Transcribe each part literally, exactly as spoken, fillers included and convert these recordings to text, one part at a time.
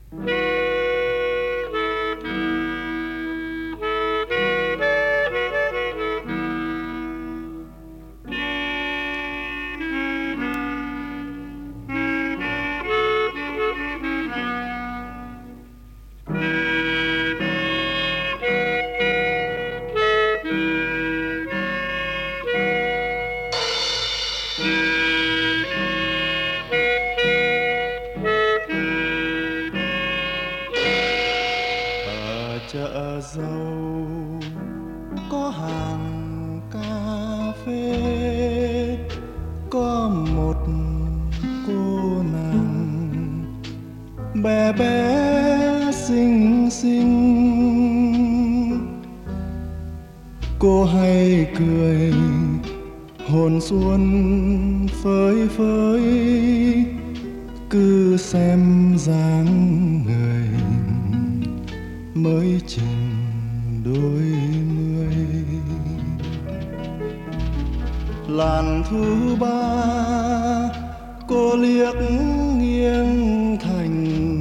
Chợ dâu có hàng cà phê, có một cô nàng bé bé xinh xinh. Cô hay cười hồn xuân phơi phới, cứ xem dáng người mới chừng đôi mươi. Làn thu ba cô liếc nghiêng thành,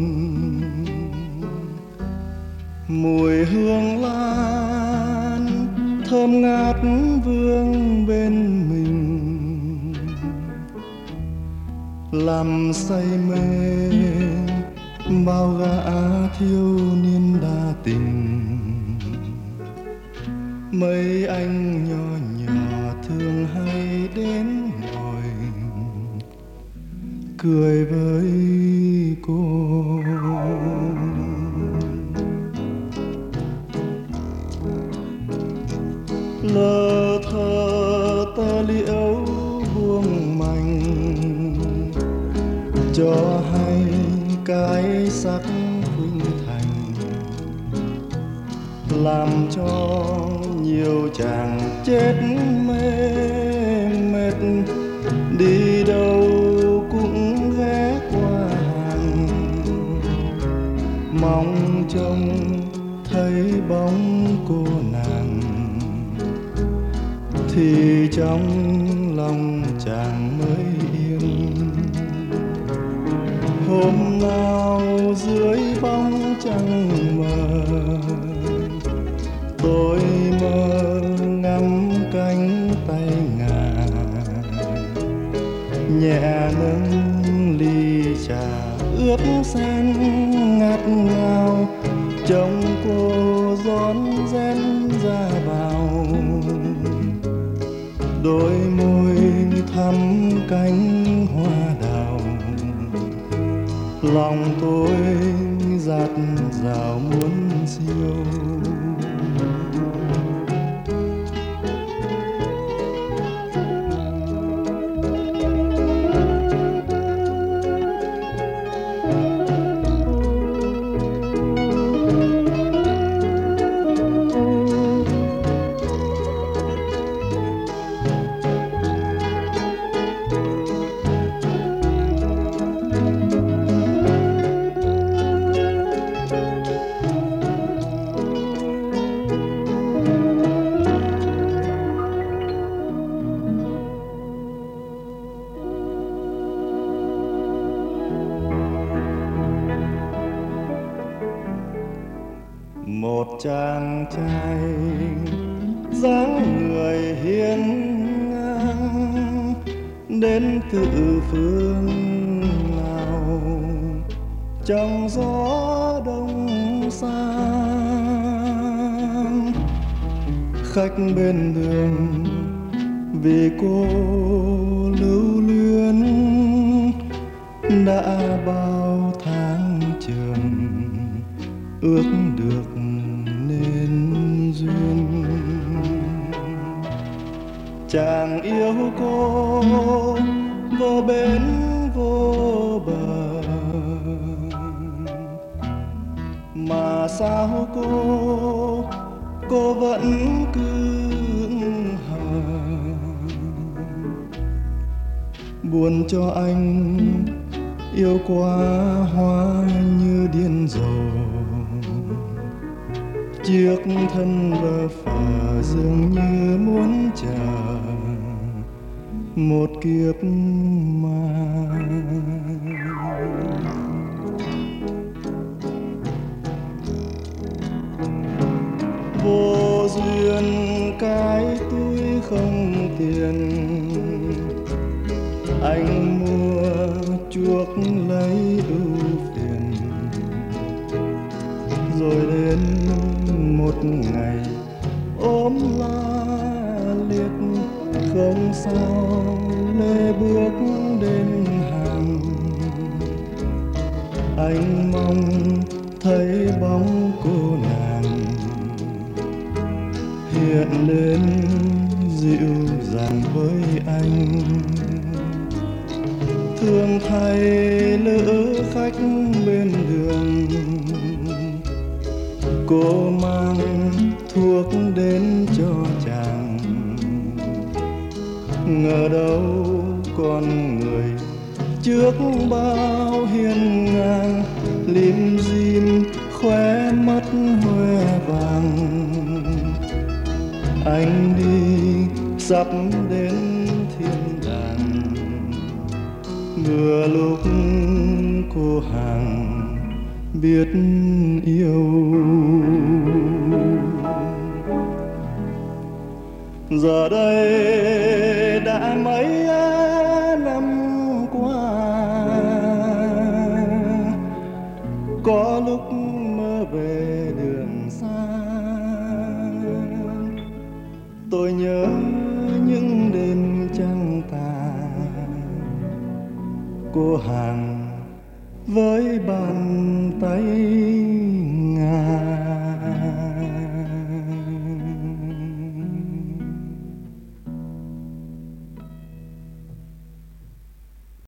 mùi hương lan thơm ngát vương bên mình, làm say mê bao gã thiếu niên đa tình. Mấy anh nhỏ nhỏ thường hay đến ngồi cười với cô. Lơ thơ tơ liễu buông mành, cho hay cái sắc khuynh thành, làm cho nhiều chàng chết mê mệt. Đi đâu cũng ghé qua hàng, mong trông thấy bóng cô nàng, thì trong lòng chàng mới yên. Hôm nào dưới bóng trăng mờ, tôi mơ ngắm cánh tay ngài, nhẹ nâng ly trà ướp sen ngát ngào, trông cô rón rén ra vào. Đôi môi thắm cánh hoa đào, lòng tôi dạt dào muốn siêu. Một chàng trai dáng người hiên ngang, đến từ phương nào trong gió đông sang. Khách bên đường vì cô lưu luyến, đã bao tháng trường ước được nên duyên. Chàng yêu cô vô bến vô bờ, mà sao cô cô vẫn cứ hờ. Buồn cho anh yêu quá hoa như điên rồ, chiếc thân bơ phờ dường như muốn chờ một kiếp mai. vô duyên cái túi không tiền, anh mua chuộc lấy ưu phiền. Rồi đến một ngày ốm la liệt, không sao lê bước đến hàng. Anh mong thấy bóng cô nàng hiện lên dịu dàng với anh. Thương thay lỡ khách bên đường, cô mang thuốc đến cho chàng. Ngờ đâu con người trước bao hiên ngang, lim dim khóe mắt hoe vàng. Anh đi sắp đến thiên đàng, vừa lúc cô hàng biết yêu. Giờ đây đã mấy năm qua, có lúc mơ về đường xa. Tôi nhớ những đêm trăng tà, cô hàng với bàn tay ngà.